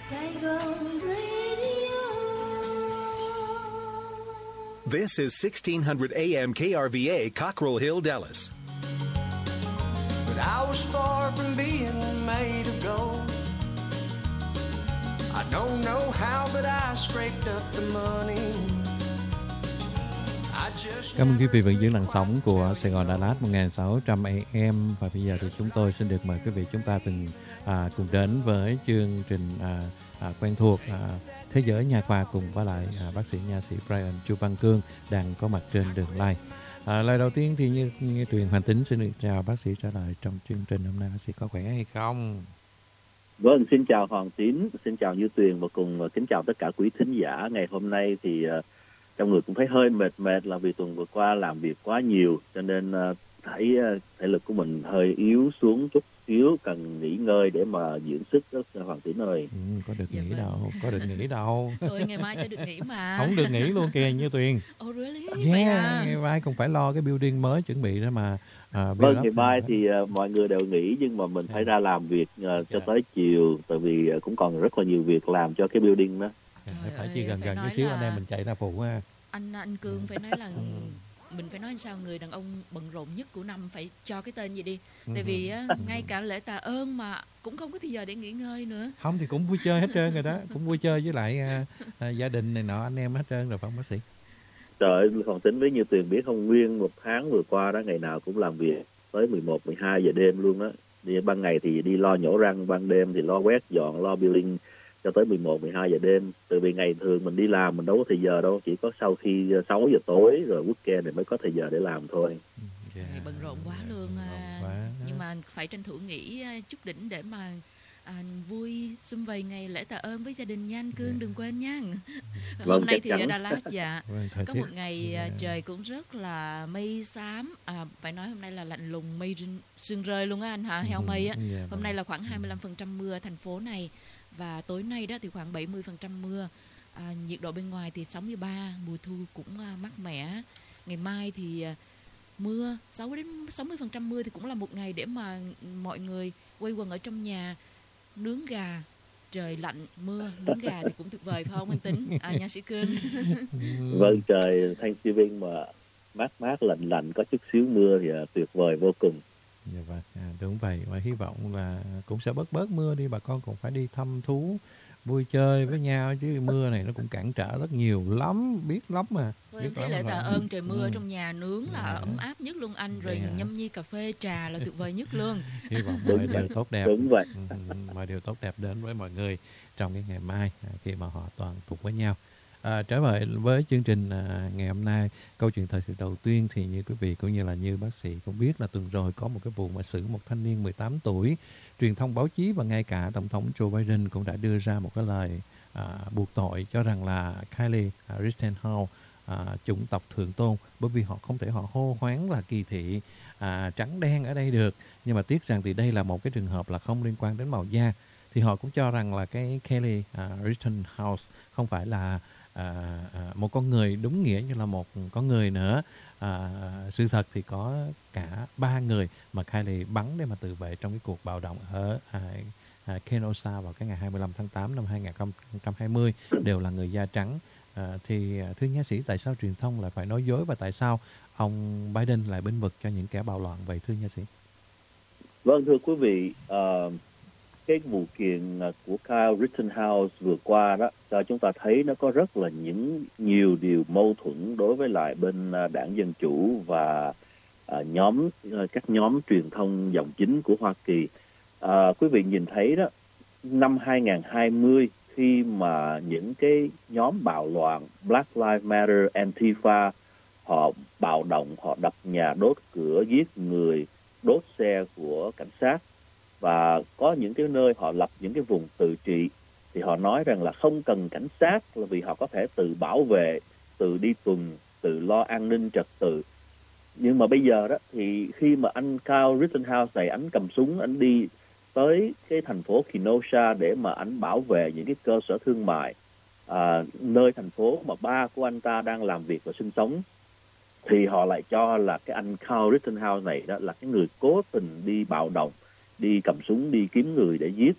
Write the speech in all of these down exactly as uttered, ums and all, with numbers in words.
Saigon Radio. This is sixteen hundred A M K R V A, Cockrell Hill, Dallas. But I was far from being made of gold. I don't know how, but I scraped up the money. Cảm ơn quý vị vẫn giữ làn sóng của Sài Gòn Đà Lạt một nghìn sáu trăm A M. Và bây giờ thì chúng tôi xin được mời quý vị chúng ta từng à, cùng đến với chương trình à, à, quen thuộc à, Thế giới nha khoa cùng với lại à, bác sĩ nha sĩ Brian Chu Văn Cương đang có mặt trên đường live. À, lời đầu tiên thì như, như Tuyền Hoàng Tính xin được chào bác sĩ trở lại trong chương trình hôm nay. Bác sĩ có khỏe hay không? Vâng, xin chào Hoàng Tín, xin chào Như Tuyền và cùng kính chào tất cả quý thính giả. Ngày hôm nay thì uh, trong người cũng thấy hơi mệt mệt là vì tuần vừa qua làm việc quá nhiều, cho nên uh, thấy uh, thể lực của mình hơi yếu xuống chút xíu, cần nghỉ ngơi để mà dưỡng sức đó Hoàng Tín ơi. Ừ, có được Dạ nghỉ vâng. đâu, có được nghỉ đâu. Thôi ngày mai sẽ được nghỉ mà. Không được nghỉ luôn kìa Như Tuyền. Oh really? Yeah, Vậy à? ngày mai còn phải lo cái building mới chuẩn bị đó mà. À, Vâng, ngày mai thì uh, mọi người đều nghỉ nhưng mà mình phải ra làm việc uh, cho Dạ. tới chiều, tại vì uh, cũng còn rất là nhiều việc làm cho cái building đó. Phải, Trời phải ơi, chỉ gần phải gần nói chút xíu là- anh em mình chạy ra phụ ha. Anh anh Cương phải nói là mình phải nói sao người đàn ông bận rộn nhất của năm phải cho cái tên gì đi. Tại vì á, ngay cả lễ tạ ơn mà cũng không có thời giờ để nghỉ ngơi nữa. Không thì cũng vui chơi hết trơn rồi đó, cũng vui chơi với lại à, à, gia đình này nọ anh em hết trơn rồi phải không bác sĩ? Trời ơi, Hoàng Tín với Như Tuyền biết không, nguyên một tháng vừa qua đó ngày nào cũng làm việc tới mười một, mười hai giờ đêm luôn đó. Đi ban ngày thì đi lo nhổ răng, ban đêm thì lo quét dọn, lo building cho tới mười một, mười hai giờ đêm. Từ vì ngày thường mình đi làm mình đâu có thời giờ đâu, chỉ có sau khi sáu giờ tối rồi weekend này mới có thời giờ để làm thôi. Yeah. Ngày bận rộn quá luôn à. Quá. Nhưng mà phải tranh thủ nghỉ à, chút đỉnh để mà à, vui sum vầy ngày lễ tạ ơn với gia đình nha anh Cương, Dạ. đừng quên nha. Vâng, Hôm nay chắc thì ở chắn. Đà Lạt dạ Vâng, thời có tiết- một ngày à, dạ. trời cũng rất là mây xám, à, phải nói hôm nay là lạnh lùng, mây rinh- sương rơi luôn á anh hả, heo mây á. Dạ, Hôm vâng. nay là khoảng hai mươi lăm phần trăm mưa ở thành phố này và tối nay đó thì khoảng bảy mươi phần trăm mưa. À, nhiệt độ bên ngoài thì sáu mươi ba, mùa thu cũng à, mát mẻ. Ngày mai thì à, mưa sáu đến sáu mươi phần trăm mưa thì cũng là một ngày để mà mọi người quây quần ở trong nhà nướng gà. Trời lạnh mưa nướng gà thì cũng tuyệt vời phải không anh Tính? À, nha sĩ Cương. Vâng, trời Thanksgiving mà mát mát lạnh lạnh có chút xíu mưa thì à, tuyệt vời vô cùng. Dạ vâng, à, đúng vậy. Và hy vọng là cũng sẽ bớt bớt mưa đi, bà con cũng phải đi thăm thú, vui chơi với nhau chứ mưa này nó cũng cản trở rất nhiều lắm, biết lắm mà. Thôi biết em thấy lắm lễ rồi. tạ ơn trời mưa ở Ừ. trong nhà nướng là Dạ. ấm áp nhất luôn anh, rồi Dạ. nhâm nhi cà phê trà là tuyệt vời nhất luôn. Hy vọng Đúng mọi điều vậy. tốt đẹp. Đúng vậy. Ừ, ừ, mọi điều tốt đẹp đến với mọi người trong cái ngày mai à, khi mà họ toàn thuộc với nhau. À, trở về với chương trình à, ngày hôm nay, câu chuyện thời sự đầu tiên thì như quý vị cũng như là như bác sĩ cũng biết là tuần rồi có một cái vụ mà xử một thanh niên mười tám tuổi. Truyền thông báo chí và ngay cả Tổng thống Joe Biden cũng đã đưa ra một cái lời à, buộc tội cho rằng là Kylie à, Rittenhouse à, chủng tộc thượng tôn, bởi vì họ không thể họ hô hoán là kỳ thị à, trắng đen ở đây được. Nhưng mà tiếc rằng thì đây là một cái trường hợp là không liên quan đến màu da, thì họ cũng cho rằng là cái Kelly à, Rittenhouse không phải là à, à, một con người đúng nghĩa như là một con người nữa. À, sự thật thì có cả ba người mà Kylie bắn để mà tự vệ trong cái cuộc bạo động ở à, à, Kenosha vào cái ngày hai mươi lăm tháng tám năm hai nghìn không trăm hai mươi đều là người da trắng. À, thì à, thưa nha sĩ, tại sao truyền thông lại phải nói dối và tại sao ông Biden lại bênh vực cho những kẻ bạo loạn vậy thưa nha sĩ? Vâng, thưa quý vị, ờ, cái vụ kiện ờ, của Kyle Rittenhouse vừa qua đó cho chúng ta thấy nó có rất là những nhiều điều mâu thuẫn đối với lại bên ờ, đảng Dân Chủ và ờ, nhóm ờ, các nhóm truyền thông dòng chính của Hoa Kỳ. Ờ, quý vị nhìn thấy đó, năm hai nghìn không trăm hai mươi khi mà những cái nhóm bạo loạn Black Lives Matter, Antifa họ bạo động, họ đập nhà, đốt cửa, giết người, đốt xe của cảnh sát, và có những cái nơi họ lập những cái vùng tự trị thì họ nói rằng là không cần cảnh sát là vì họ có thể tự bảo vệ, tự đi tuần, tự lo an ninh trật tự. Nhưng mà bây giờ đó thì khi mà anh Kyle Rittenhouse này anh cầm súng anh đi tới cái thành phố Kenosha để mà anh bảo vệ những cái cơ sở thương mại, à, nơi thành phố mà ba của anh ta đang làm việc và sinh sống, thì họ lại cho là cái anh Kyle Rittenhouse này đó là cái người cố tình đi bạo động, đi cầm súng đi kiếm người để giết.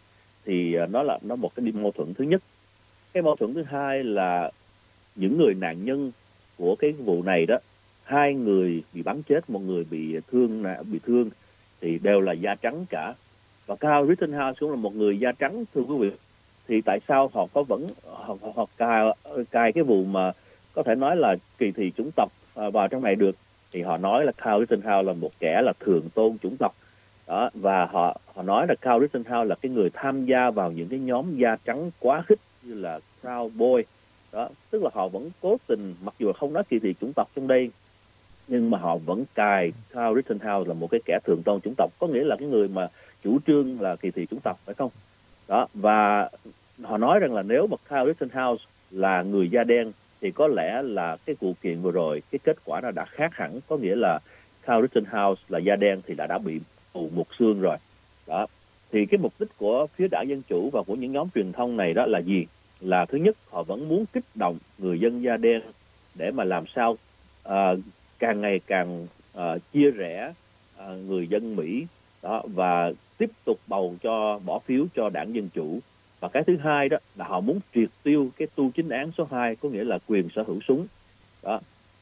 thì nó là nó một cái mâu thuẫn thứ nhất. Cái mâu thuẫn thứ hai là những người nạn nhân của cái vụ này đó, hai người bị bắn chết, một người bị thương bị thương thì đều là da trắng cả. Và Kyle Rittenhouse cũng là một người da trắng, thưa quý vị. Thì tại sao họ có vẫn họ, họ cài, cài cái vụ mà có thể nói là kỳ thị chủng tộc vào trong này được? Thì họ nói là Kyle Rittenhouse là một kẻ là thường tôn chủng tộc đó, và họ họ nói là Kyle Rittenhouse là cái người tham gia vào những cái nhóm da trắng quá khích như là Proud Boy đó, tức là họ vẫn cố tình, mặc dù không nói kỳ thị chủng tộc trong đây, nhưng mà họ vẫn cài Kyle Rittenhouse là một cái kẻ thường tôn chủng tộc, có nghĩa là cái người mà chủ trương là kỳ thị chủng tộc, phải không? Đó, và họ nói rằng là nếu mà Kyle Rittenhouse là người da đen thì có lẽ là cái vụ kiện vừa rồi cái kết quả nó đã khác hẳn, có nghĩa là Kyle Rittenhouse là da đen thì đã đã bị tù một xương rồi. Đó, thì cái mục đích của phía đảng Dân Chủ và của những nhóm truyền thông này đó là gì? Là thứ nhất, họ vẫn muốn kích động người dân da đen để mà làm sao uh, càng ngày càng uh, chia rẽ uh, người dân Mỹ đó, và tiếp tục bầu cho bỏ phiếu cho đảng Dân Chủ. Và cái thứ hai đó là họ muốn triệt tiêu cái tu chính án số hai, có nghĩa là quyền sở hữu súng đó.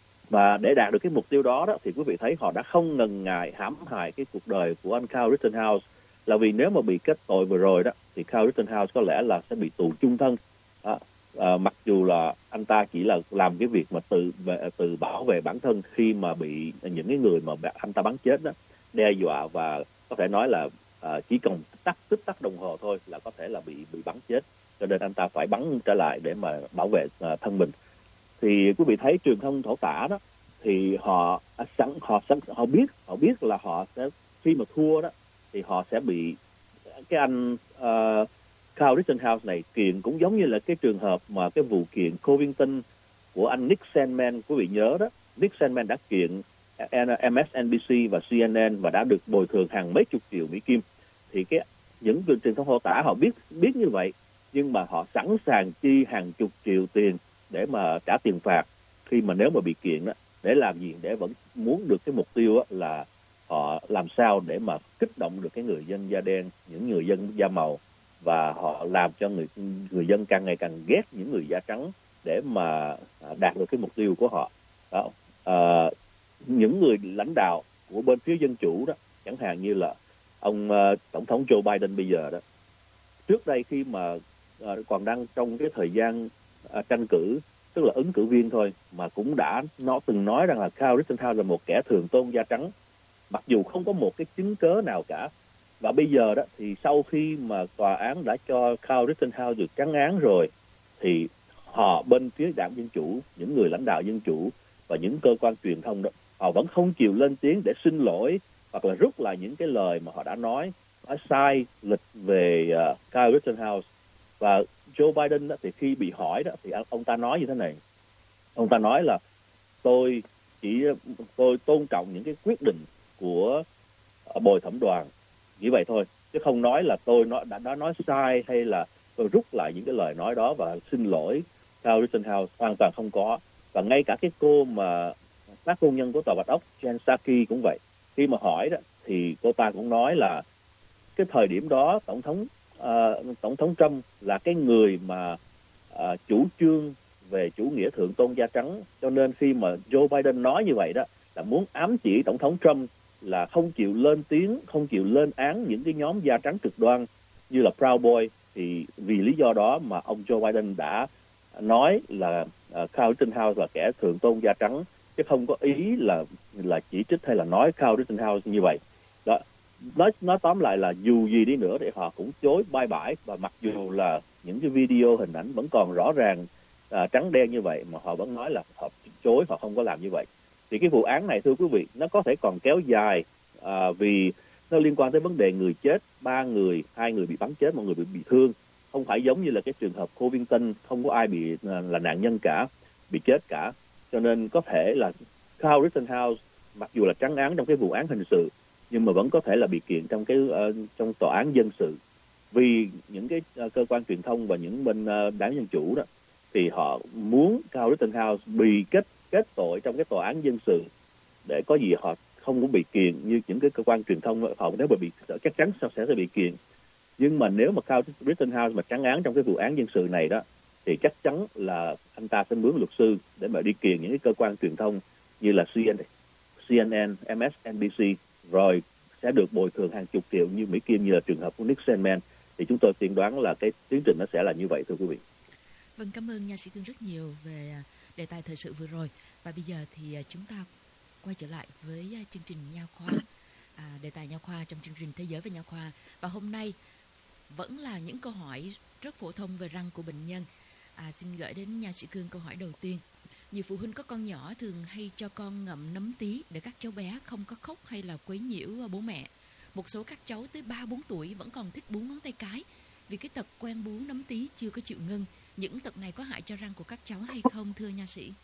Và để đạt được cái mục tiêu đó đó thì quý vị thấy họ đã không ngần ngại hãm hại cái cuộc đời của anh Kyle Rittenhouse, là vì nếu mà bị kết tội vừa rồi đó thì Kyle Rittenhouse có lẽ là sẽ bị tù chung thân đó. À, mặc dù là anh ta chỉ là làm cái việc mà tự tự bảo vệ bản thân khi mà bị những cái người mà anh ta bắn chết đó đe dọa, và có thể nói là à, chỉ cần tắc tích tắc đồng hồ thôi là có thể là bị bị bắn chết, cho nên anh ta phải bắn trở lại để mà bảo vệ à, thân mình. Thì quý vị thấy truyền thông thổ tả đó thì họ sẵn họ sẵn họ biết họ biết là họ sẽ khi mà thua đó thì họ sẽ bị cái anh uh, Kyle Rittenhouse này kiện, cũng giống như là cái trường hợp mà cái vụ kiện Covington của anh Nick Sandmann, quý vị nhớ đó. Nick Sandmann đã kiện em ét en bê xê và xê en en và đã được bồi thường hàng mấy chục triệu Mỹ Kim. Thì cái những truyền thông thổ tả họ biết biết như vậy, nhưng mà họ sẵn sàng chi hàng chục triệu tiền để mà trả tiền phạt khi mà nếu mà bị kiện đó. Để làm gì? Để vẫn muốn được cái mục tiêu đó là họ làm sao để mà kích động được cái người dân da đen, những người dân da màu, và họ làm cho người người dân càng ngày càng ghét những người da trắng để mà đạt được cái mục tiêu của họ. Đó. À, những người lãnh đạo của bên phía Dân Chủ đó, chẳng hạn như là ông uh, tổng thống Joe Biden bây giờ đó, trước đây khi mà uh, còn đang trong cái thời gian uh, tranh cử, tức là ứng cử viên thôi, mà cũng đã nó từng nói rằng là Kyle Rittenhouse là một kẻ thường tôn da trắng, mặc dù không có một cái chứng cớ nào cả. Và bây giờ đó thì sau khi mà tòa án đã cho Kyle Rittenhouse được trắng án rồi, thì họ bên phía đảng Dân Chủ, những người lãnh đạo Dân Chủ và những cơ quan truyền thông đó, họ vẫn không chịu lên tiếng để xin lỗi hoặc là rút lại những cái lời mà họ đã nói, nói sai lịch về uh, Kyle Rittenhouse. Và Joe Biden đó, thì khi bị hỏi đó thì ông ta nói như thế này, ông ta nói là tôi chỉ tôi tôn trọng những cái quyết định của uh, bồi thẩm đoàn, như vậy thôi, chứ không nói là tôi nói đã, đã nói sai hay là tôi rút lại những cái lời nói đó và xin lỗi Kyle Rittenhouse, hoàn toàn không có. Và ngay cả cái cô mà phát ngôn nhân của Tòa Bạch Ốc Jen Psaki cũng vậy, khi mà hỏi đó thì cô ta cũng nói là cái thời điểm đó tổng thống uh, tổng thống Trump là cái người mà uh, chủ trương về chủ nghĩa thượng tôn da trắng, cho nên khi mà Joe Biden nói như vậy đó là muốn ám chỉ tổng thống Trump là không chịu lên tiếng, không chịu lên án những cái nhóm da trắng cực đoan như là Proud Boy. Thì vì lý do đó mà ông Joe Biden đã nói là uh, Kyle Rittenhouse là kẻ thượng tôn da trắng, chứ không có ý là là chỉ trích hay là nói Kyle Rittenhouse như vậy. Đó, nói nói tóm lại là dù gì đi nữa thì họ cũng chối bye bye, và mặc dù là những cái video hình ảnh vẫn còn rõ ràng uh, trắng đen như vậy mà họ vẫn nói là họ chối, họ không có làm như vậy. Thì cái vụ án này thưa quý vị, nó có thể còn kéo dài à, vì nó liên quan tới vấn đề người chết, ba người, hai người bị bắn chết, một người bị bị thương, không phải giống như là cái trường hợp Covington, không có ai bị là nạn nhân cả, bị chết cả. Cho nên có thể là Kyle Rittenhouse mặc dù là trắng án trong cái vụ án hình sự, nhưng mà vẫn có thể là bị kiện trong cái uh, trong tòa án dân sự, vì những cái uh, cơ quan truyền thông và những bên uh, đảng Dân Chủ đó thì họ muốn Kyle Rittenhouse bị kết kết tội trong cái tòa án dân sự, để có gì họ không có bị kiện như những cái cơ quan truyền thông. Họ nếu mà bị chắc chắn sao sẽ bị kiện. Nhưng mà nếu mà Kyle Rittenhouse mà trắng án trong cái vụ án dân sự này đó, thì chắc chắn là anh ta sẽ mướn luật sư để mà đi kiện những cái cơ quan truyền thông như là C N N, M S N B C, rồi sẽ được bồi thường hàng chục triệu như Mỹ Kim, như là trường hợp của Nick Sandmann. Thì chúng tôi tiên đoán là cái tiến trình nó sẽ là như vậy, thưa quý vị. Vâng, cảm ơn nha sĩ Cương rất nhiều về đề tài thời sự vừa rồi. Và bây giờ thì chúng ta quay trở lại với chương trình nha khoa, à, đề tài nha khoa trong chương trình Thế giới về nha khoa. Và hôm nay vẫn là những câu hỏi rất phổ thông về răng của bệnh nhân. À, xin gửi đến nha sĩ Cương câu hỏi đầu tiên. Nhiều phụ huynh có con nhỏ thường hay cho con ngậm nấm tí để các cháu bé không có khóc hay là quấy nhiễu bố mẹ. Một số các cháu tới ba bốn tuổi vẫn còn thích bú ngón tay cái vì cái tật quen bú nấm tí chưa có chịu ngưng. Những tật này có hại cho răng của các cháu hay không, thưa nha sĩ?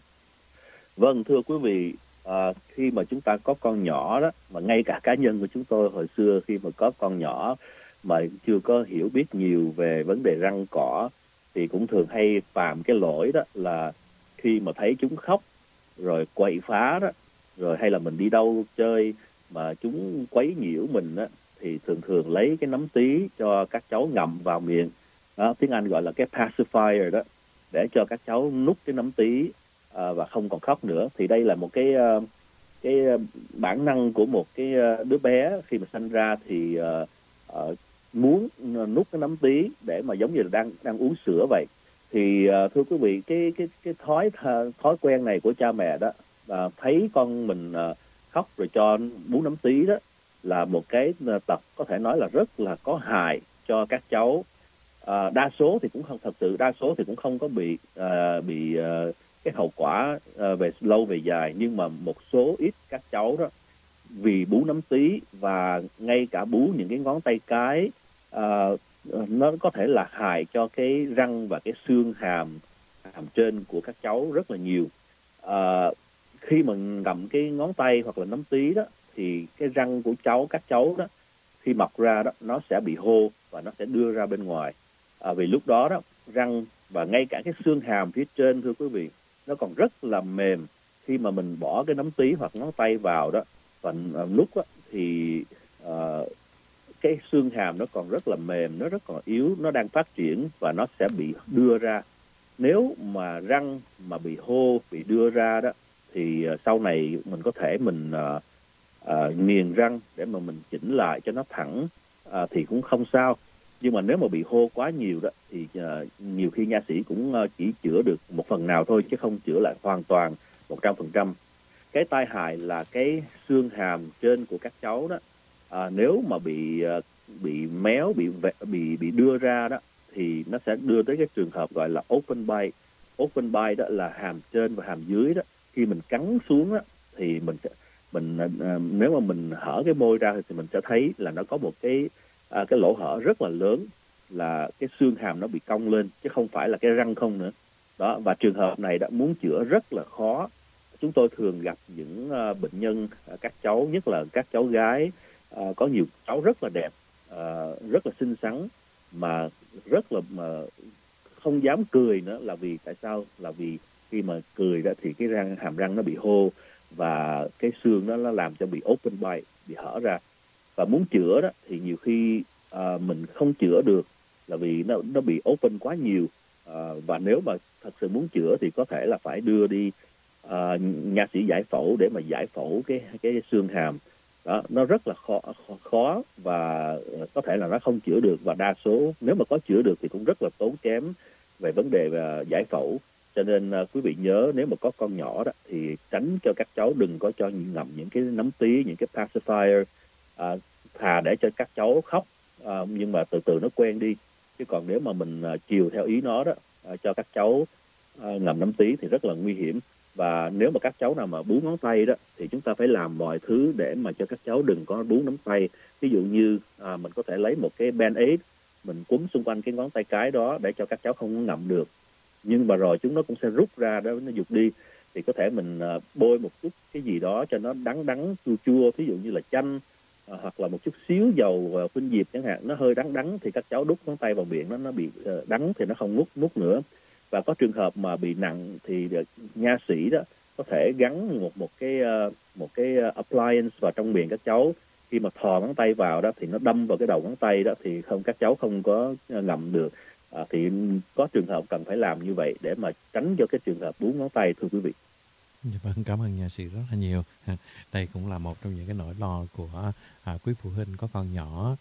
Vâng, thưa quý vị, à, khi mà chúng ta có con nhỏ đó, mà ngay cả cá nhân của chúng tôi hồi xưa khi mà có con nhỏ mà chưa có hiểu biết nhiều về vấn đề răng cỏ, thì cũng thường hay phạm cái lỗi đó là khi mà thấy chúng khóc rồi quậy phá đó, rồi hay là mình đi đâu chơi mà chúng quấy nhiễu mình đó, thì thường thường lấy cái nấm tí cho các cháu ngậm vào miệng. Đó, tiếng Anh gọi là cái pacifier đó, để cho các cháu nuốt cái nấm tí à, và không còn khóc nữa. Thì đây là một cái uh, cái bản năng của một cái đứa bé khi mà sanh ra thì uh, uh, muốn nuốt cái nấm tí để mà giống như là đang đang uống sữa vậy. Thì uh, thưa quý vị, cái cái cái thói thói quen này của cha mẹ đó, uh, thấy con mình uh, khóc rồi cho bú nấm tí đó, là một cái tật có thể nói là rất là có hại cho các cháu. À, đa số thì cũng không thật sự đa số thì cũng không có bị uh, bị uh, cái hậu quả uh, về lâu về dài, nhưng mà một số ít các cháu đó vì bú nấm tí và ngay cả bú những cái ngón tay cái, uh, nó có thể là hại cho cái răng và cái xương hàm hàm trên của các cháu rất là nhiều. Uh, khi mà ngậm cái ngón tay hoặc là nấm tí đó, thì cái răng của cháu các cháu đó khi mọc ra đó, nó sẽ bị hô và nó sẽ đưa ra bên ngoài. À, vì lúc đó đó răng và ngay cả cái xương hàm phía trên, thưa quý vị, nó còn rất là mềm. Khi mà mình bỏ cái nấm tí hoặc ngón tay vào đó và lúc đó, thì uh, cái xương hàm nó còn rất là mềm, nó rất còn yếu, nó đang phát triển và nó sẽ bị đưa ra. Nếu mà răng mà bị hô, bị đưa ra đó, thì uh, sau này mình có thể mình uh, uh, nghiền răng để mà mình chỉnh lại cho nó thẳng, uh, thì cũng không sao. Nhưng mà nếu mà bị hô quá nhiều đó thì uh, nhiều khi nha sĩ cũng uh, chỉ chữa được một phần nào thôi, chứ không chữa lại hoàn toàn một trăm phần trăm. Cái tai hại là cái xương hàm trên của các cháu đó, uh, nếu mà bị uh, bị méo, bị bị bị đưa ra đó, thì nó sẽ đưa tới cái trường hợp gọi là open bite. Open bite đó là hàm trên và hàm dưới đó, khi mình cắn xuống đó, thì mình sẽ mình uh, nếu mà mình hở cái môi ra thì mình sẽ thấy là nó có một cái À, cái lỗ hở rất là lớn, là cái xương hàm nó bị cong lên chứ không phải là cái răng không nữa đó. Và trường hợp này đã muốn chữa rất là khó. Chúng tôi thường gặp những uh, bệnh nhân, uh, các cháu, nhất là các cháu gái, uh, có nhiều cháu rất là đẹp, uh, rất là xinh xắn, mà rất là mà không dám cười nữa. Là vì tại sao? Là vì khi mà cười đó thì cái răng hàm răng nó bị hô và cái xương đó nó làm cho bị open bite, bị hở ra. Và muốn chữa đó thì nhiều khi uh, mình không chữa được, là vì nó nó bị open quá nhiều. Uh, và nếu mà thật sự muốn chữa thì có thể là phải đưa đi uh, nha sĩ giải phẫu để mà giải phẫu cái cái xương hàm đó. Nó rất là khó khó và có thể là nó không chữa được, và đa số nếu mà có chữa được thì cũng rất là tốn kém về vấn đề uh, giải phẫu. Cho nên uh, quý vị nhớ, nếu mà có con nhỏ đó thì tránh cho các cháu đừng có cho ngậm những cái nấm tí, những cái pacifier. À, thà để cho các cháu khóc, à, nhưng mà từ từ nó quen đi. Chứ còn nếu mà mình à, chiều theo ý nó đó, à, cho các cháu à, ngậm nấm tí thì rất là nguy hiểm. Và nếu mà các cháu nào mà bú ngón tay đó thì chúng ta phải làm mọi thứ để mà cho các cháu đừng có bú nắm tay. Ví dụ như à, mình có thể lấy một cái band-aid mình quấn xung quanh cái ngón tay cái đó để cho các cháu không có ngậm được, nhưng mà rồi chúng nó cũng sẽ rút ra đó, nó giục đi. Thì có thể mình à, bôi một chút cái gì đó cho nó đắng đắng chua chua, ví dụ như là chanh, À, hoặc là một chút xíu dầu uh, khuynh diệp chẳng hạn, nó hơi đắng đắng thì các cháu đút ngón tay vào miệng nó nó bị uh, đắng thì nó không nuốt nuốt nữa. Và có trường hợp mà bị nặng thì uh, nha sĩ đó có thể gắn một một cái uh, một cái uh, appliance vào trong miệng các cháu khi mà thò ngón tay vào đó thì nó đâm vào cái đầu ngón tay đó, thì không, các cháu không có ngậm được. À, thì có trường hợp cần phải làm như vậy để mà tránh cho cái trường hợp búng ngón tay, thưa quý vị. Dạ vâng, cảm ơn nha sĩ rất là nhiều. Ha, đây cũng là một trong những cái nỗi lo của à, quý phụ huynh có con nhỏ.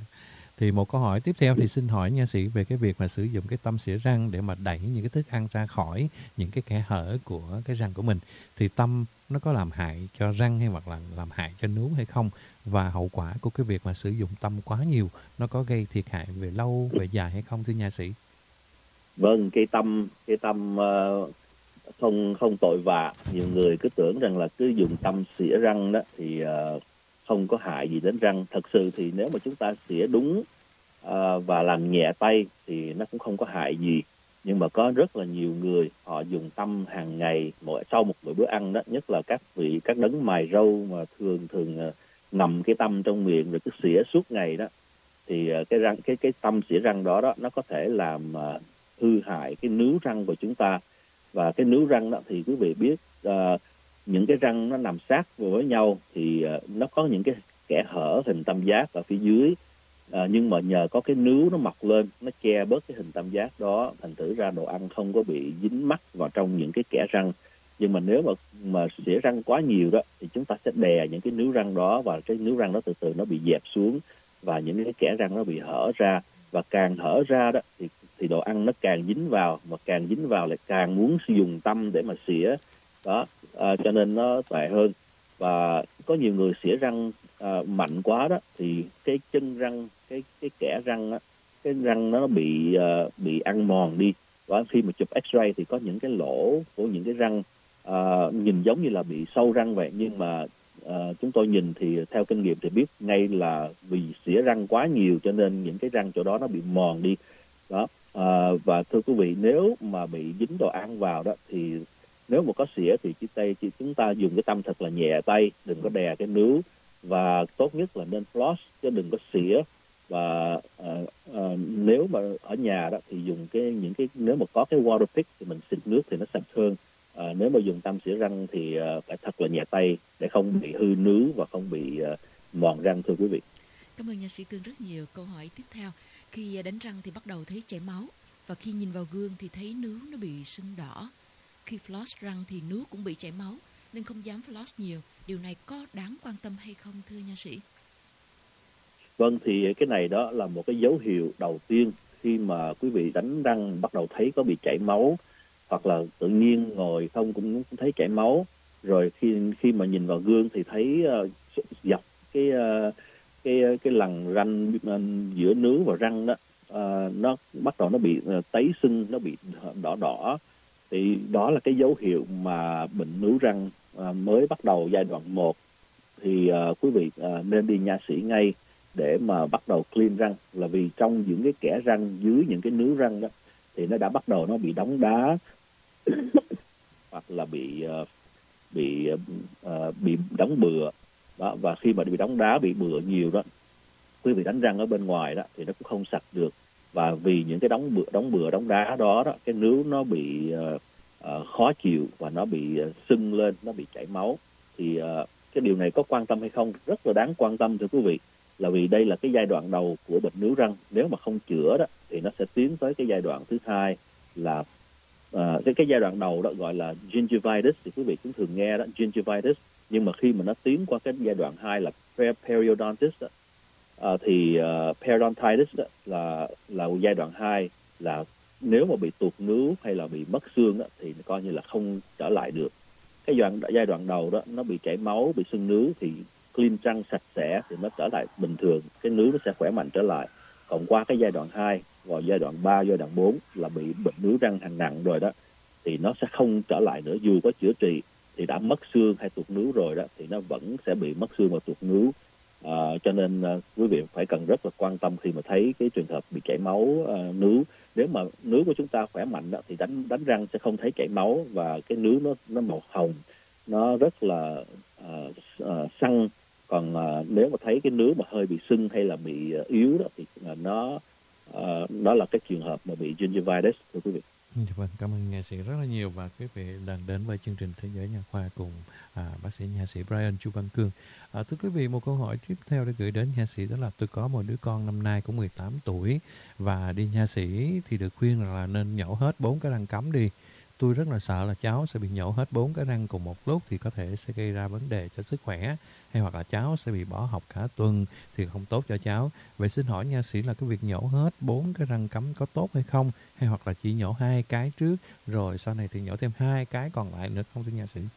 Thì một câu hỏi tiếp theo thì xin hỏi nha sĩ về cái việc mà sử dụng cái tăm xỉa răng để mà đẩy những cái thức ăn ra khỏi những cái kẽ hở của cái răng của mình. Thì tăm nó có làm hại cho răng hay hoặc là làm hại cho nướu hay không? Và hậu quả của cái việc mà sử dụng tăm quá nhiều nó có gây thiệt hại về lâu, về dài hay không thưa nha sĩ? Vâng, cây tăm, cây tăm uh, không không tội vạ. Nhiều người cứ tưởng rằng là cứ dùng tăm xỉa răng đó thì uh, không có hại gì đến răng. Thật sự thì nếu mà chúng ta xỉa đúng uh, và làm nhẹ tay thì nó cũng không có hại gì. Nhưng mà có rất là nhiều người họ dùng tăm hàng ngày mỗi sau một bữa ăn đó, nhất là các vị các đấng mài râu mà thường thường uh, ngậm cái tăm trong miệng rồi cứ xỉa suốt ngày đó, thì uh, cái răng cái cái tăm xỉa răng đó đó nó có thể làm uh, hư hại cái nướu răng của chúng ta. Và cái nướu răng đó thì quý vị biết, uh, những cái răng nó nằm sát với nhau thì uh, nó có những cái kẽ hở hình tam giác ở phía dưới, uh, nhưng mà nhờ có cái nướu nó mọc lên, nó che bớt cái hình tam giác đó, thành thử ra đồ ăn không có bị dính mắc vào trong những cái kẽ răng. Nhưng mà nếu mà mà xỉa răng quá nhiều đó thì chúng ta sẽ đè những cái nướu răng đó, và cái nướu răng đó từ từ nó bị dẹp xuống và những cái kẽ răng nó bị hở ra, và càng hở ra đó thì thì đồ ăn nó càng dính vào, mà càng dính vào lại càng muốn sử dụng tăm để mà xỉa đó, à, cho nên nó tệ hơn. Và có nhiều người xỉa răng à, mạnh quá đó thì cái chân răng, cái cái kẽ răng á, cái răng nó bị uh, bị ăn mòn đi. Và khi mà chụp X-ray thì có những cái lỗ của những cái răng uh, nhìn giống như là bị sâu răng vậy, nhưng mà uh, chúng tôi nhìn thì theo kinh nghiệm thì biết ngay là vì xỉa răng quá nhiều cho nên những cái răng chỗ đó nó bị mòn đi đó. À, và thưa quý vị, nếu mà bị dính đồ ăn vào đó thì nếu mà có xỉa thì chỉ tay chỉ chúng ta dùng cái tăm thật là nhẹ tay, đừng có đè cái nướu, và tốt nhất là nên floss chứ đừng có xỉa. Và à, à, nếu mà ở nhà đó thì dùng cái những cái nếu mà có cái water pick thì mình xịt nước thì nó sạch hơn. À, nếu mà dùng tăm xỉa răng thì à, phải thật là nhẹ tay để không bị hư nướu và không bị à, mòn răng, thưa quý vị. Cảm ơn nha sĩ Cương rất nhiều. Câu hỏi tiếp theo, khi đánh răng thì bắt đầu thấy chảy máu, và khi nhìn vào gương thì thấy nướu nó bị sưng đỏ. Khi floss răng thì nướu cũng bị chảy máu nên không dám floss nhiều. Điều này có đáng quan tâm hay không thưa nha sĩ? Vâng, thì cái này đó là một cái dấu hiệu đầu tiên khi mà quý vị đánh răng bắt đầu thấy có bị chảy máu, hoặc là tự nhiên ngồi không cũng thấy chảy máu. Rồi khi khi mà nhìn vào gương thì thấy uh, dọc cái uh, cái cái lằn răng uh, giữa nướu và răng đó uh, nó bắt đầu nó bị uh, tấy sưng, nó bị đỏ đỏ. Thì đó là cái dấu hiệu mà bệnh nướu răng uh, mới bắt đầu giai đoạn một. Thì uh, quý vị uh, nên đi nha sĩ ngay để mà bắt đầu clean răng, là vì trong những cái kẽ răng dưới những cái nướu răng đó thì nó đã bắt đầu nó bị đóng đá hoặc là bị uh, bị uh, bị đóng bừa đó. Và khi mà bị đóng đá, bị bừa nhiều đó, quý vị đánh răng ở bên ngoài đó thì nó cũng không sạch được. Và vì những cái đóng bừa đóng bừa đóng đá đó đó, cái nướu nó bị uh, uh, khó chịu và nó bị uh, sưng lên, nó bị chảy máu. Thì uh, cái điều này có quan tâm hay không? Rất là đáng quan tâm thưa quý vị, là vì đây là cái giai đoạn đầu của bệnh nướu răng. Nếu mà không chữa đó thì nó sẽ tiến tới cái giai đoạn thứ hai là uh, cái cái giai đoạn đầu đó gọi là gingivitis, thì quý vị cũng thường nghe đó, gingivitis. Nhưng mà khi mà nó tiến qua cái giai đoạn hai là periodontitis đó, uh, thì uh, periodontitis đó là là giai đoạn hai, là nếu mà bị tuột nướu hay là bị mất xương đó thì coi như là không trở lại được. Cái giai đoạn giai đoạn đầu đó nó bị chảy máu, bị sưng nướu thì clean răng sạch sẽ thì nó trở lại bình thường, cái nướu nó sẽ khỏe mạnh trở lại. Còn qua cái giai đoạn hai, vào giai đoạn ba, giai đoạn bốn là bị bệnh nướu răng hàng nặng rồi đó, thì nó sẽ không trở lại nữa. Dù có chữa trị thì đã mất xương hay tuột nướu rồi đó thì nó vẫn sẽ bị mất xương và tuột nướu. À, cho nên uh, quý vị phải cần rất là quan tâm khi mà thấy cái trường hợp bị chảy máu uh, nướu. Nếu mà nướu của chúng ta khỏe mạnh đó, thì đánh đánh răng sẽ không thấy chảy máu, và cái nướu nó nó màu hồng, nó rất là uh, uh, săn. Còn uh, nếu mà thấy cái nướu mà hơi bị sưng hay là bị uh, yếu đó thì uh, nó uh, đó là cái trường hợp mà bị gingivitis, thưa quý vị. Dạ vâng, cảm ơn nha sĩ rất là nhiều và quý vị đang đến với chương trình Thế giới nha khoa cùng à, bác sĩ nha sĩ Brian Chu Văn Cương. À, thưa quý vị, một câu hỏi tiếp theo để gửi đến nha sĩ đó là tôi có một đứa con năm nay cũng mười tám tuổi và đi nha sĩ thì được khuyên là nên nhổ hết bốn cái răng cắm đi. Tôi rất là sợ là cháu sẽ bị nhổ hết bốn cái răng cùng một lúc thì có thể sẽ gây ra vấn đề cho sức khỏe, hay hoặc là cháu sẽ bị bỏ học cả tuần thì không tốt cho cháu. Vậy xin hỏi nha sĩ là cái việc nhổ hết bốn cái răng cắm có tốt hay không? Hay hoặc là chỉ nhổ hai cái trước rồi sau này thì nhổ thêm hai cái còn lại nữa không thưa nha sĩ?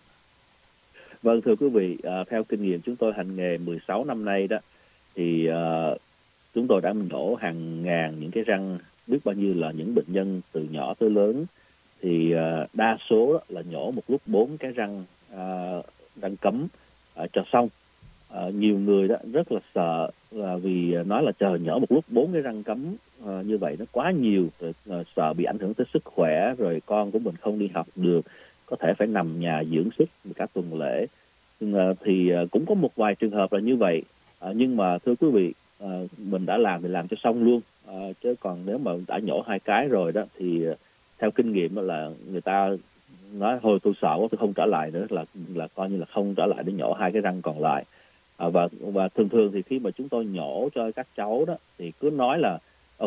Vâng, thưa quý vị, à, theo kinh nghiệm chúng tôi hành nghề mười sáu năm nay đó, thì à, chúng tôi đã nhổ hàng ngàn những cái răng, biết bao nhiêu là những bệnh nhân từ nhỏ tới lớn, thì à, đa số đó là nhổ một lúc bốn cái răng à, răng cấm à, cho xong. À, nhiều người đó rất là sợ là vì nói là chờ nhổ một lúc bốn cái răng cấm à, như vậy nó quá nhiều, rồi, à, sợ bị ảnh hưởng tới sức khỏe, rồi con của mình không đi học được, có thể phải nằm nhà dưỡng sức cả tuần lễ. Nhưng, à, thì à, cũng có một vài trường hợp là như vậy, à, nhưng mà thưa quý vị, à, mình đã làm thì làm cho xong luôn, à, chứ còn nếu mà đã nhổ hai cái rồi đó thì à, theo kinh nghiệm đó là người ta nói thôi tôi sợ quá tôi không trở lại nữa, là là coi như là không trở lại để nhổ hai cái răng còn lại. À, và và thường thường thì khi mà chúng tôi nhổ cho các cháu đó thì cứ nói là ok,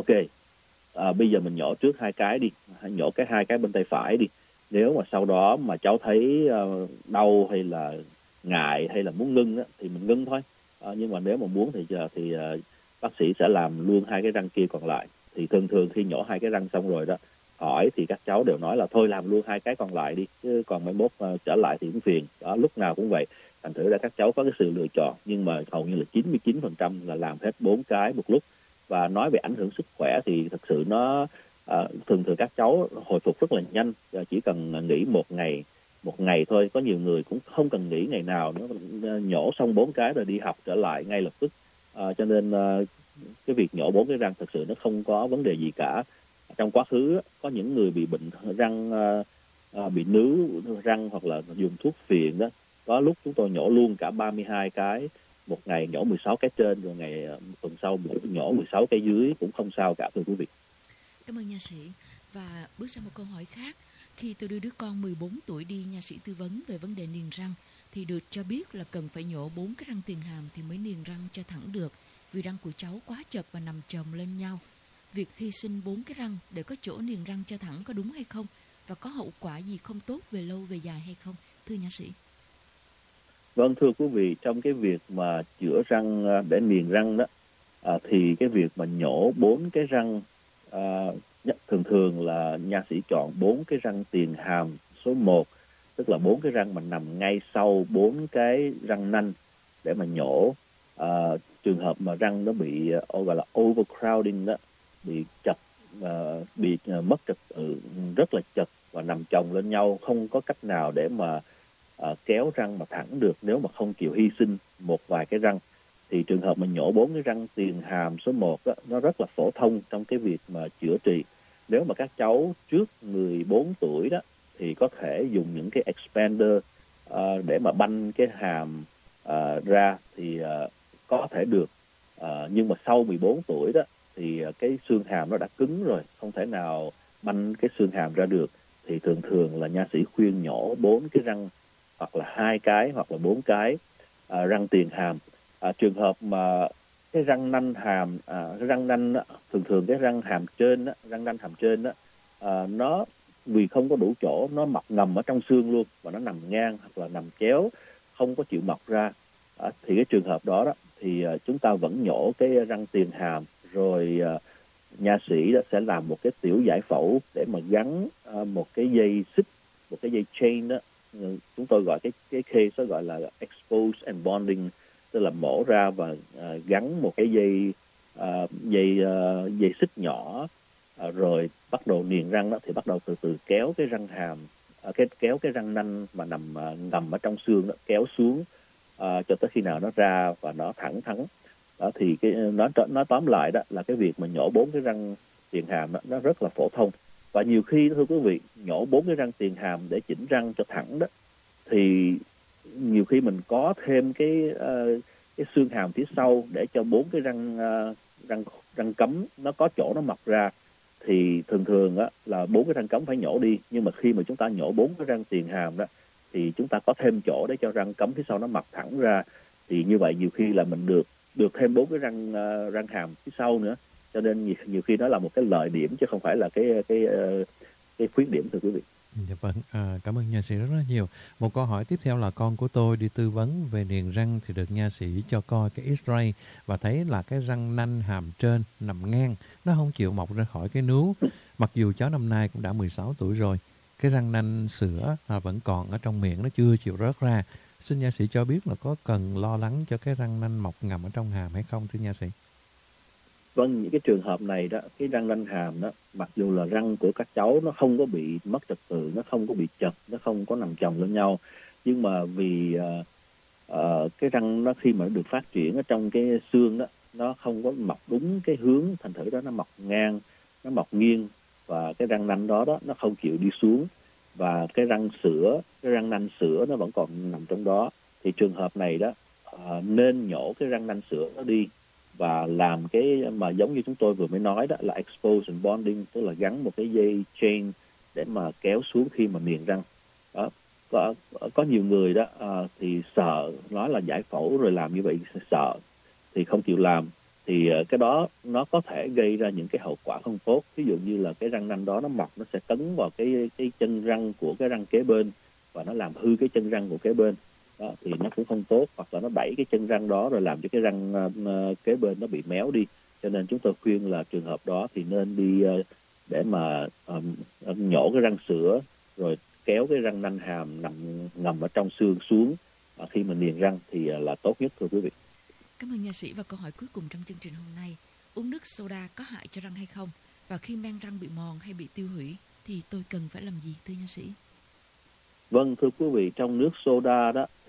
à, bây giờ mình nhổ trước hai cái đi, nhổ cái hai cái bên tay phải đi. Nếu mà sau đó mà cháu thấy uh, đau hay là ngại hay là muốn ngưng đó, thì mình ngưng thôi. À, nhưng mà nếu mà muốn thì giờ thì uh, bác sĩ sẽ làm luôn hai cái răng kia còn lại. Thì thường thường khi nhổ hai cái răng xong rồi đó, hỏi thì các cháu đều nói là thôi làm luôn hai cái còn lại đi, chứ còn mai mốt uh, trở lại thì cũng phiền. Đó, lúc nào cũng vậy. Thành thử ra các cháu có cái sự lựa chọn, nhưng mà hầu như là chín mươi chín phần trăm là làm hết bốn cái một lúc. Và nói về ảnh hưởng sức khỏe thì thật sự nó à, thường thường các cháu hồi phục rất là nhanh, chỉ cần nghỉ một ngày một ngày thôi, có nhiều người cũng không cần nghỉ ngày nào nữa, nhổ xong bốn cái rồi đi học trở lại ngay lập tức. À, cho nên à, cái việc nhổ bốn cái răng thật sự nó không có vấn đề gì cả. Trong quá khứ có những người bị bệnh răng à, à, bị nướu răng hoặc là dùng thuốc phiện đó, có lúc chúng tôi nhổ luôn cả ba mươi hai cái, một ngày nhổ mười sáu cái trên, rồi ngày tuần sau nhổ mười sáu cái dưới cũng không sao cả, thưa quý vị. Cảm ơn nha sĩ. Và bước sang một câu hỏi khác. Khi tôi đưa đứa con mười bốn tuổi đi nha sĩ tư vấn về vấn đề niềng răng thì được cho biết là cần phải nhổ bốn cái răng tiền hàm thì mới niềng răng cho thẳng được, vì răng của cháu quá chật và nằm chồng lên nhau. Việc hy sinh bốn cái răng để có chỗ niềng răng cho thẳng có đúng hay không, và có hậu quả gì không tốt về lâu về dài hay không, thưa nha sĩ? Vâng, thưa quý vị, trong cái việc mà chữa răng để niềng răng đó, à, thì cái việc mà nhổ bốn cái răng, à, thường thường là nha sĩ chọn bốn cái răng tiền hàm số một, tức là bốn cái răng mà nằm ngay sau bốn cái răng nanh để mà nhổ. À, trường hợp mà răng nó bị uh, gọi là overcrowding đó, bị chật, uh, bị uh, mất trật tự, rất là chật và nằm chồng lên nhau, không có cách nào để mà À, kéo răng mà thẳng được nếu mà không chịu hy sinh một vài cái răng, thì trường hợp mà nhổ bốn cái răng tiền hàm số một đó, nó rất là phổ thông trong cái việc mà chữa trị. Nếu mà các cháu trước mười bốn tuổi đó thì có thể dùng những cái expander uh, để mà banh cái hàm uh, ra thì uh, có thể được. Uh, nhưng mà sau mười bốn tuổi đó thì uh, cái xương hàm nó đã cứng rồi, không thể nào banh cái xương hàm ra được, thì thường thường là nha sĩ khuyên nhổ bốn cái răng hoặc là hai cái hoặc là bốn cái à, răng tiền hàm. À, trường hợp mà cái răng nanh hàm, à, cái răng nanh á, thường thường cái răng hàm trên á, răng nanh hàm trên á, à, nó vì không có đủ chỗ, nó mọc ngầm ở trong xương luôn và nó nằm ngang hoặc là nằm chéo, không có chịu mọc ra. À, thì cái trường hợp đó đó thì à, chúng ta vẫn nhổ cái răng tiền hàm, rồi à, nha sĩ đó sẽ làm một cái tiểu giải phẫu để mà gắn à, một cái dây xích, một cái dây chain đó. Chúng tôi gọi cái cái case đó gọi là expose and bonding, tức là mổ ra và uh, gắn một cái dây uh, dây uh, dây xích nhỏ, uh, rồi bắt đầu niềng răng đó thì bắt đầu từ từ kéo cái răng hàm, uh, cái kéo cái răng nanh mà nằm uh, ngầm ở trong xương đó, kéo xuống uh, cho tới khi nào nó ra và nó thẳng thắn. Đó thì cái nó nó tóm lại đó là cái việc mà nhổ bốn cái răng tiền hàm đó, nó rất là phổ thông. Và nhiều khi, thưa quý vị, nhổ bốn cái răng tiền hàm để chỉnh răng cho thẳng đó, thì nhiều khi mình có thêm cái uh, cái xương hàm phía sau để cho bốn cái răng uh, răng răng cấm nó có chỗ nó mọc ra, thì thường thường á, là bốn cái răng cấm phải nhổ đi, nhưng mà khi mà chúng ta nhổ bốn cái răng tiền hàm đó thì chúng ta có thêm chỗ để cho răng cấm phía sau nó mọc thẳng ra, thì như vậy nhiều khi là mình được được thêm bốn cái răng uh, răng hàm phía sau nữa, cho nên nhiều, nhiều khi đó là một cái lợi điểm chứ không phải là cái cái uh, cái khuyết điểm, thưa quý vị. Dạ vâng, à, cảm ơn nha sĩ rất rất nhiều. Một câu hỏi tiếp theo là con của tôi đi tư vấn về niềng răng thì được nha sĩ cho coi cái X-ray và thấy là cái răng nanh hàm trên nằm ngang, nó không chịu mọc ra khỏi cái nướu. Mặc dù cháu năm nay cũng đã mười sáu tuổi rồi, cái răng nanh sữa à, vẫn còn ở trong miệng, nó chưa chịu rớt ra. Xin nha sĩ cho biết là có cần lo lắng cho cái răng nanh mọc ngầm ở trong hàm hay không thưa nha sĩ? Vâng, những cái trường hợp này đó, cái răng nanh hàm đó, mặc dù là răng của các cháu nó không có bị mất trật tự, nó không có bị chật, nó không có nằm chồng lên nhau, nhưng mà vì uh, uh, cái răng nó khi mà nó được phát triển ở trong cái xương đó, nó không có mọc đúng cái hướng, thành thử đó nó mọc ngang, nó mọc nghiêng, và cái răng nanh đó đó nó không chịu đi xuống, và cái răng sữa, cái răng nanh sữa nó vẫn còn nằm trong đó, thì trường hợp này đó uh, nên nhổ cái răng nanh sữa nó đi và làm cái mà giống như chúng tôi vừa mới nói đó là exposure bonding, tức là gắn một cái dây chain để mà kéo xuống khi mà niềng răng đó. Có, có nhiều người đó à, thì sợ, nói là giải phẫu rồi làm như vậy sợ thì không chịu làm, thì cái đó nó có thể gây ra những cái hậu quả không tốt. Ví dụ như là cái răng nanh đó nó mọc, nó sẽ cấn vào cái cái chân răng của cái răng kế bên và nó làm hư cái chân răng của kế bên đó, thì nó cũng không tốt, hoặc là nó đẩy cái chân răng đó rồi làm cho cái răng uh, kế bên nó bị méo đi. Cho nên chúng tôi khuyên là trường hợp đó thì nên đi uh, để mà um, nhổ cái răng sữa rồi kéo cái răng nanh hàm nằm ngầm ở trong xương xuống uh, khi mà niềng răng thì uh, là tốt nhất, thưa quý vị. Cảm ơn nha sĩ. Và câu hỏi cuối cùng trong chương trình hôm nay, uống nước soda có hại cho răng hay không? Và khi men răng bị mòn hay bị tiêu hủy thì tôi cần phải làm gì thưa nha sĩ? Vâng, thưa quý vị, trong nước soda đó